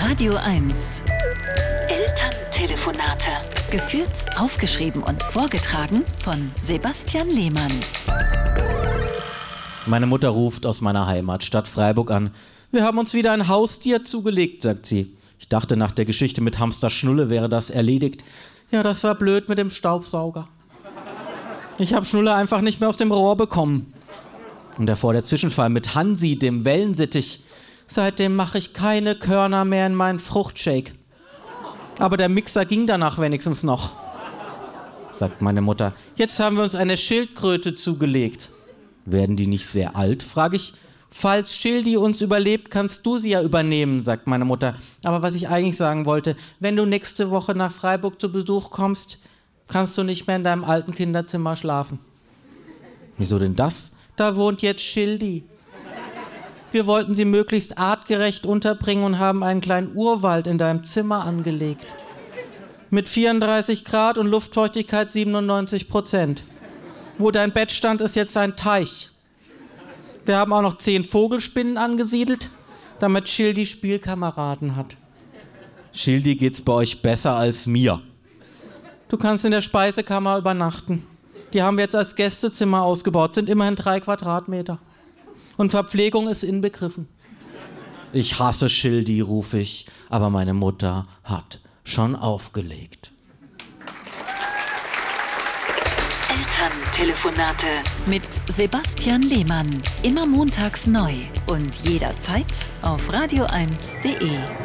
Radio 1. Elterntelefonate. Geführt, aufgeschrieben und vorgetragen von Sebastian Lehmann. Meine Mutter ruft aus meiner Heimatstadt Freiburg an. Wir haben uns wieder ein Haustier zugelegt, sagt sie. Ich dachte, nach der Geschichte mit Hamster Schnulle wäre das erledigt. Ja, das war blöd mit dem Staubsauger. Ich habe Schnulle einfach nicht mehr aus dem Rohr bekommen. Und davor der Zwischenfall mit Hansi, dem Wellensittich. Seitdem mache ich keine Körner mehr in meinen Fruchtshake. Aber der Mixer ging danach wenigstens noch, sagt meine Mutter. Jetzt haben wir uns eine Schildkröte zugelegt. Werden die nicht sehr alt, frage ich. Falls Schildi uns überlebt, kannst du sie ja übernehmen, sagt meine Mutter. Aber was ich eigentlich sagen wollte, wenn du nächste Woche nach Freiburg zu Besuch kommst, kannst du nicht mehr in deinem alten Kinderzimmer schlafen. Wieso denn das? Da wohnt jetzt Schildi. Wir wollten sie möglichst artgerecht unterbringen und haben einen kleinen Urwald in deinem Zimmer angelegt. Mit 34 Grad und Luftfeuchtigkeit 97%. Wo dein Bett stand, ist jetzt ein Teich. Wir haben auch noch 10 Vogelspinnen angesiedelt, damit Schildi Spielkameraden hat. Schildi, geht's bei euch besser als mir? Du kannst in der Speisekammer übernachten. Die haben wir jetzt als Gästezimmer ausgebaut, sind immerhin 3 Quadratmeter. Und Verpflegung ist inbegriffen. Ich hasse Schildi, rufe ich, aber meine Mutter hat schon aufgelegt. Elterntelefonate mit Sebastian Lehmann. Immer montags neu und jederzeit auf radio1.de.